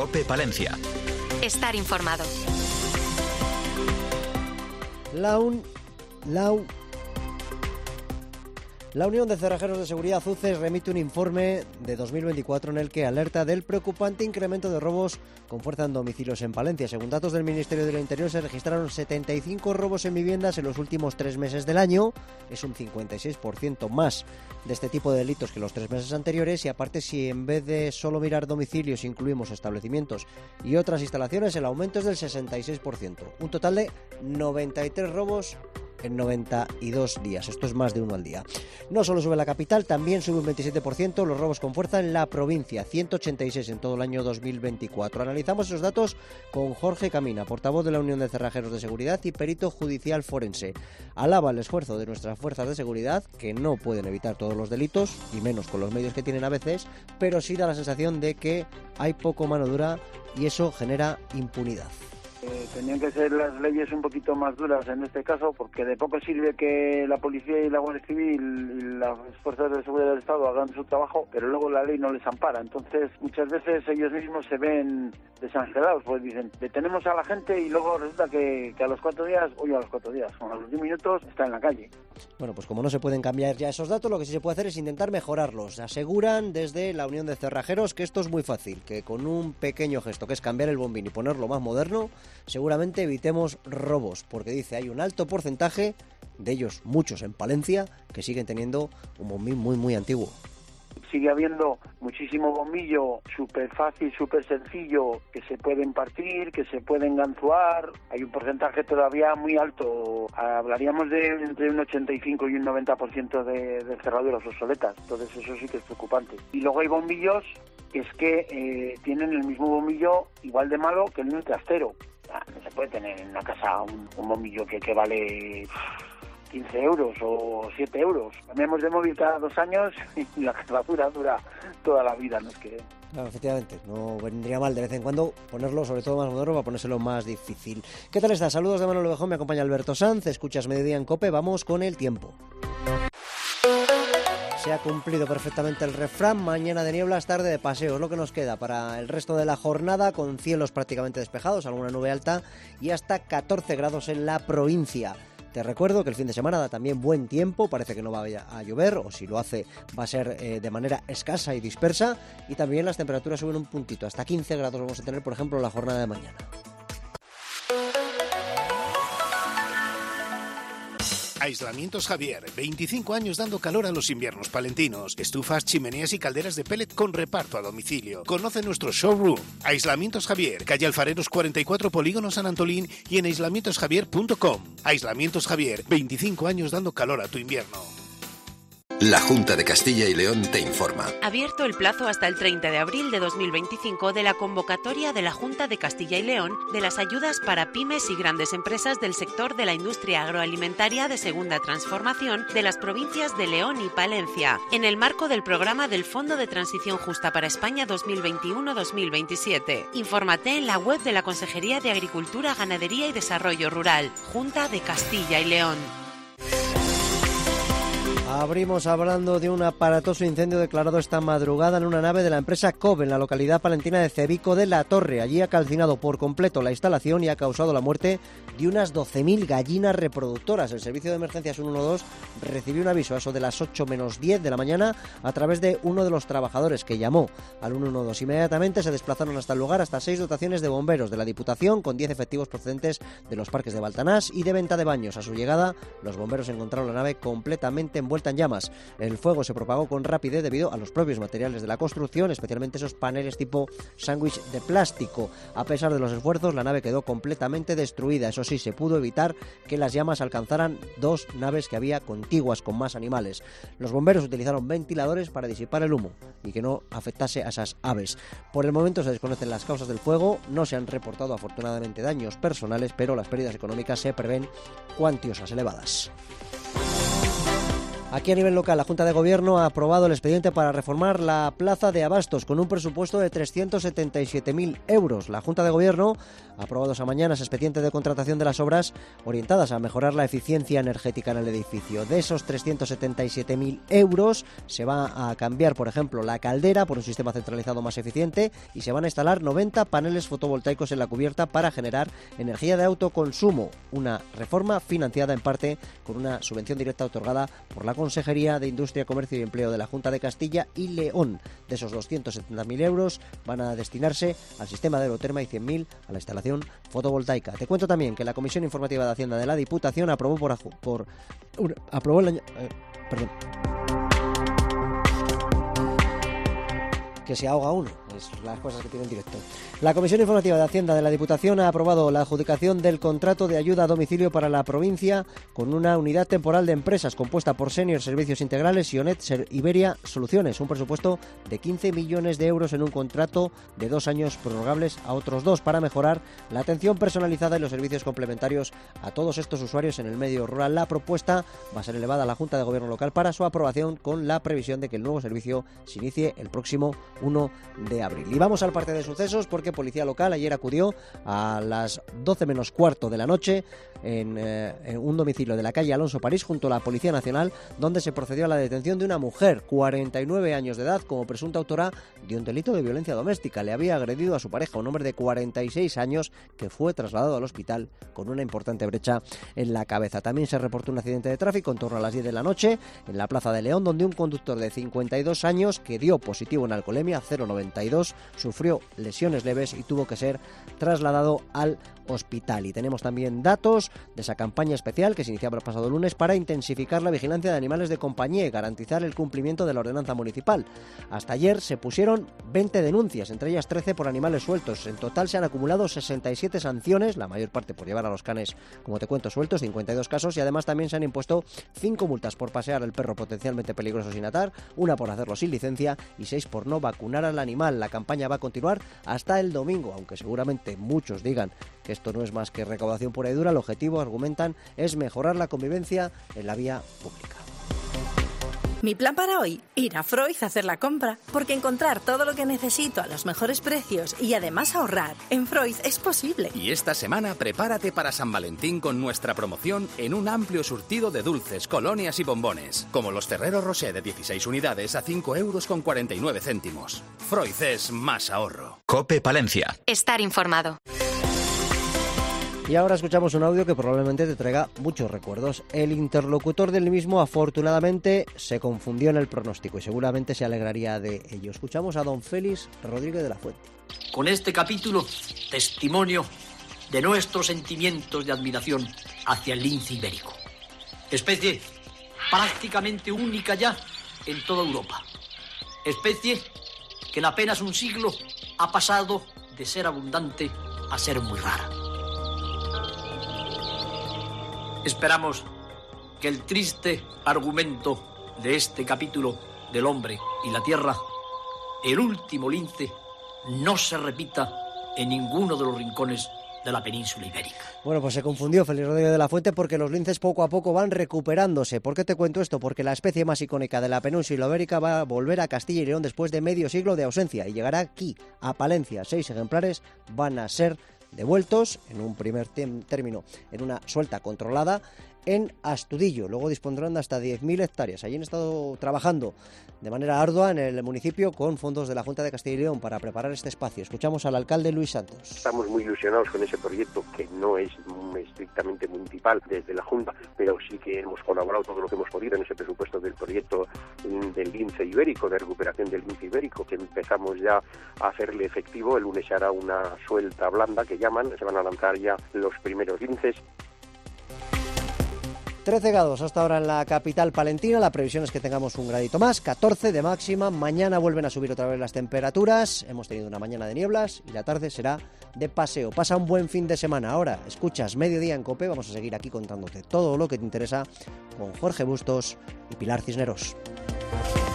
COPE Palencia. Estar informado. La Unión de Cerrajeros de Seguridad UCES remite un informe de 2024 en el que alerta del preocupante incremento de robos con fuerza en domicilios en Palencia. Según datos del Ministerio del Interior, se registraron 75 robos en viviendas en los últimos 3 meses del año. Es un 56% más de este tipo de delitos que los 3 meses anteriores. Y aparte, si en vez de solo mirar domicilios incluimos establecimientos y otras instalaciones, el aumento es del 66%. Un total de 93 robos en 92 días. Esto es más de uno al día. No solo sube la capital, también sube un 27% los robos con fuerza en la provincia, 186 en todo el año 2024. Analizamos esos datos con Jorge Camina, portavoz de la Unión de Cerrajeros de Seguridad y perito judicial forense. Alaba el esfuerzo de nuestras fuerzas de seguridad, que no pueden evitar todos los delitos, y menos con los medios que tienen a veces, pero sí da la sensación de que hay poco mano dura y eso genera impunidad. Tenían que ser las leyes un poquito más duras en este caso, porque de poco sirve que la policía y la Guardia Civil y las fuerzas de seguridad del Estado hagan su trabajo, pero luego la ley no les ampara. Entonces, muchas veces ellos mismos se ven desangelados, pues dicen, detenemos a la gente y luego resulta que a los 4 días, a los 10 minutos está en la calle. Bueno, pues como no se pueden cambiar ya esos datos, lo que sí se puede hacer es intentar mejorarlos. Aseguran desde la Unión de Cerrajeros que esto es muy fácil, que con un pequeño gesto, que es cambiar el bombín y ponerlo más moderno, seguramente evitemos robos, porque dice hay un alto porcentaje, de ellos muchos en Palencia, que siguen teniendo un bombín muy antiguo. Sigue habiendo muchísimo bombillo súper fácil, súper sencillo, que se pueden partir, que se pueden ganzuar. Hay un porcentaje todavía muy alto. Hablaríamos de entre un 85 y un 90% de cerraduras obsoletas. Entonces eso sí que es preocupante. Y luego hay bombillos que es que tienen el mismo bombillo igual de malo que el de un trastero. No se puede tener en una casa un bombillo que vale 15 euros o 7 euros. Cambiamos de móvil cada 2 años y la cerradura dura toda la vida, no es que... Claro, efectivamente, no vendría mal de vez en cuando ponerlo, sobre todo más moderno, para ponérselo más difícil. ¿Qué tal estás? Saludos de Manuel Ovejón, me acompaña Alberto Sanz, escuchas Mediodía en COPE, vamos con el tiempo. Se ha cumplido perfectamente el refrán, mañana de nieblas, tarde de paseo, es lo que nos queda para el resto de la jornada, con cielos prácticamente despejados, alguna nube alta y hasta 14 grados en la provincia. Te recuerdo que el fin de semana da también buen tiempo, parece que no va a llover, o si lo hace va a ser de manera escasa y dispersa, y también las temperaturas suben un puntito, hasta 15 grados vamos a tener, por ejemplo, la jornada de mañana. Aislamientos Javier, 25 años dando calor a los inviernos palentinos. Estufas, chimeneas y calderas de pellet con reparto a domicilio. Conoce nuestro showroom. Aislamientos Javier, calle Alfareros 44, Polígono San Antolín y en aislamientosjavier.com. Aislamientos Javier, 25 años dando calor a tu invierno. La Junta de Castilla y León te informa. Abierto el plazo hasta el 30 de abril de 2025 de la convocatoria de la Junta de Castilla y León de las ayudas para pymes y grandes empresas del sector de la industria agroalimentaria de segunda transformación de las provincias de León y Palencia, en el marco del programa del Fondo de Transición Justa para España 2021-2027. Infórmate en la web de la Consejería de Agricultura, Ganadería y Desarrollo Rural, Junta de Castilla y León. Abrimos hablando de un aparatoso incendio declarado esta madrugada en una nave de la empresa COB en la localidad palentina de Cebico de la Torre. Allí ha calcinado por completo la instalación y ha causado la muerte de unas 12.000 gallinas reproductoras. El servicio de emergencias 112 recibió un aviso a eso de las 8 menos 10 de la mañana a través de uno de los trabajadores que llamó al 112. Inmediatamente se desplazaron hasta el lugar hasta 6 dotaciones de bomberos de la Diputación con 10 efectivos procedentes de los parques de Baltanás y de Venta de Baños. A su llegada, los bomberos encontraron la nave completamente envuelta en llamas. El fuego se propagó con rapidez debido a los propios materiales de la construcción, especialmente esos paneles tipo sándwich de plástico. A pesar de los esfuerzos, la nave quedó completamente destruida. Eso sí, se pudo evitar que las llamas alcanzaran 2 naves que había contiguas con más animales. Los bomberos utilizaron ventiladores para disipar el humo y que no afectase a esas aves. Por el momento se desconocen las causas del fuego, no se han reportado afortunadamente daños personales, pero las pérdidas económicas se prevén cuantiosas, elevadas. Aquí a nivel local, la Junta de Gobierno ha aprobado el expediente para reformar la plaza de Abastos con un presupuesto de 377.000 euros. La Junta de Gobierno ha aprobado esa mañana ese expediente de contratación de las obras orientadas a mejorar la eficiencia energética en el edificio. De esos 377.000 euros se va a cambiar, por ejemplo, la caldera por un sistema centralizado más eficiente y se van a instalar 90 paneles fotovoltaicos en la cubierta para generar energía de autoconsumo. Una reforma financiada en parte con una subvención directa otorgada por la Consejería de Industria, Comercio y Empleo de la Junta de Castilla y León. De esos 270.000 euros van a destinarse al sistema de Aeroterma y 100.000 a la instalación fotovoltaica. Te cuento también que la Comisión Informativa de Hacienda de la Diputación aprobó el año... que se ahoga uno, es las cosas que tiene en directo. La Comisión Informativa de Hacienda de la Diputación ha aprobado la adjudicación del contrato de ayuda a domicilio para la provincia con una unidad temporal de empresas compuesta por Senior Servicios Integrales y ONET Iberia Soluciones, un presupuesto de 15 millones de euros en un contrato de 2 años prorrogables a otros 2 para mejorar la atención personalizada y los servicios complementarios a todos estos usuarios en el medio rural. La propuesta va a ser elevada a la Junta de Gobierno local para su aprobación con la previsión de que el nuevo servicio se inicie el próximo 1 de abril. Y vamos al parte de sucesos porque Policía Local ayer acudió a las 12 menos cuarto de la noche en un domicilio de la calle Alonso París junto a la Policía Nacional, donde se procedió a la detención de una mujer, 49 años de edad, como presunta autora de un delito de violencia doméstica. Le había agredido a su pareja, un hombre de 46 años, que fue trasladado al hospital con una importante brecha en la cabeza. También se reportó un accidente de tráfico en torno a las 10 de la noche en la Plaza de León, donde un conductor de 52 años que dio positivo en alcoholemia 0,92 sufrió lesiones leves y tuvo que ser trasladado al hospital. Y tenemos también datos de esa campaña especial que se iniciaba el pasado lunes para intensificar la vigilancia de animales de compañía y garantizar el cumplimiento de la ordenanza municipal. Hasta ayer se pusieron 20 denuncias, entre ellas 13 por animales sueltos. En total se han acumulado 67 sanciones, la mayor parte por llevar a los canes, como te cuento, sueltos, 52 casos, y además también se han impuesto 5 multas por pasear al perro potencialmente peligroso sin atar, 1 por hacerlo sin licencia y 6 por no vacunar al animal. La campaña va a continuar hasta el domingo, aunque seguramente muchos digan que esto no es más que recaudación pura y dura. El objetivo, argumentan, es mejorar la convivencia en la vía pública. Mi plan para hoy, ir a Freud a hacer la compra, porque encontrar todo lo que necesito a los mejores precios y además ahorrar en Freud es posible. Y esta semana prepárate para San Valentín con nuestra promoción en un amplio surtido de dulces, colonias y bombones, como los Ferrero Rocher de 16 unidades a 5,49 €. Freud es más ahorro. COPE Palencia. Estar informado. Y ahora escuchamos un audio que probablemente te traiga muchos recuerdos. El interlocutor del mismo, afortunadamente, se confundió en el pronóstico y seguramente se alegraría de ello. Escuchamos a don Félix Rodríguez de la Fuente. Con este capítulo, testimonio de nuestros sentimientos de admiración hacia el lince ibérico. Especie prácticamente única ya en toda Europa. Especie que en apenas un siglo ha pasado de ser abundante a ser muy rara. Esperamos que el triste argumento de este capítulo del hombre y la tierra, el último lince, no se repita en ninguno de los rincones de la península ibérica. Bueno, pues se confundió Félix Rodríguez de la Fuente porque los linces poco a poco van recuperándose. ¿Por qué te cuento esto? Porque la especie más icónica de la península ibérica va a volver a Castilla y León después de medio siglo de ausencia y llegará aquí, a Palencia. 6 ejemplares van a ser devueltos en un primer término en una suelta controlada en Astudillo. Luego dispondrán de hasta 10.000 hectáreas. Allí han estado trabajando de manera ardua en el municipio con fondos de la Junta de Castilla y León para preparar este espacio. Escuchamos al alcalde Luis Santos. Estamos muy ilusionados con ese proyecto que no es estrictamente municipal desde la Junta, pero sí que hemos colaborado todo lo que hemos podido en ese presupuesto del proyecto del lince ibérico, de recuperación del lince ibérico, que empezamos ya a hacerle efectivo. El lunes se hará una suelta blanda que llaman, se van a lanzar ya los primeros linces. 13 grados hasta ahora en la capital palentina, la previsión es que tengamos un gradito más, 14 de máxima, mañana vuelven a subir otra vez las temperaturas, hemos tenido una mañana de nieblas y la tarde será de paseo. Pasa un buen fin de semana. Ahora escuchas Mediodía en COPE, vamos a seguir aquí contándote todo lo que te interesa con Jorge Bustos y Pilar Cisneros.